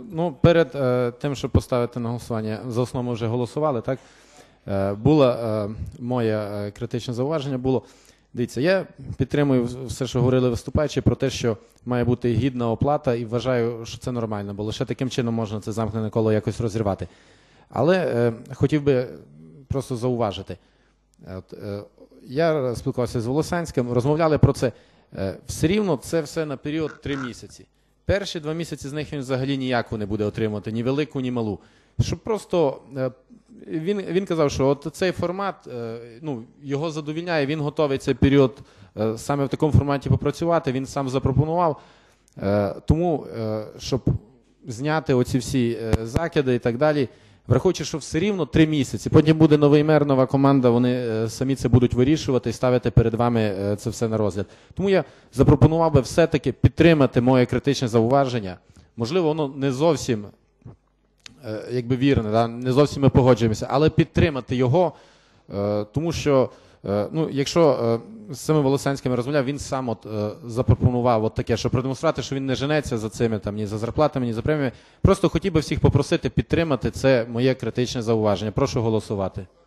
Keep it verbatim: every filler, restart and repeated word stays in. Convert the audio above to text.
Ну, перед е, тим, щоб поставити на голосування, за основу ми вже голосували, так? Е, було е, моє е, критичне зауваження, було, дивіться, я підтримую все, що говорили виступаючі, про те, що має бути гідна оплата, і вважаю, що це нормально, бо лише таким чином можна це замкнене коло якось розірвати. Але е, хотів би просто зауважити. От, е, я спілкувався з Волосянським, розмовляли про це. Е, все рівно це все на період три місяці. Перші два місяці з них він взагалі ніяку не буде отримувати, ні велику, ні малу. Щоб просто, е, він, він казав, що от цей формат, е, ну, його задовільняє, він готовий цей період е, саме в такому форматі попрацювати, він сам запропонував. Е, тому, е, щоб зняти оці всі е, закиди і так далі, враховуючи, що все рівно три місяці, потім буде новий мер, нова команда, вони е, самі це будуть вирішувати і ставити перед вами е, це все на розгляд. Тому я запропонував би все-таки підтримати моє критичне зауваження. Можливо, воно не зовсім е, якби вірне, да? Не зовсім ми погоджуємося, але підтримати його, е, тому що, е, ну, якщо е, з самим Волосянським розмовляв, він сам от, е, запропонував от таке, щоб продемонструвати, що він не женеться за цими, там, ні за зарплатами, ні за преміями. Просто хотів би всіх попросити підтримати, це моє критичне зауваження. Прошу голосувати.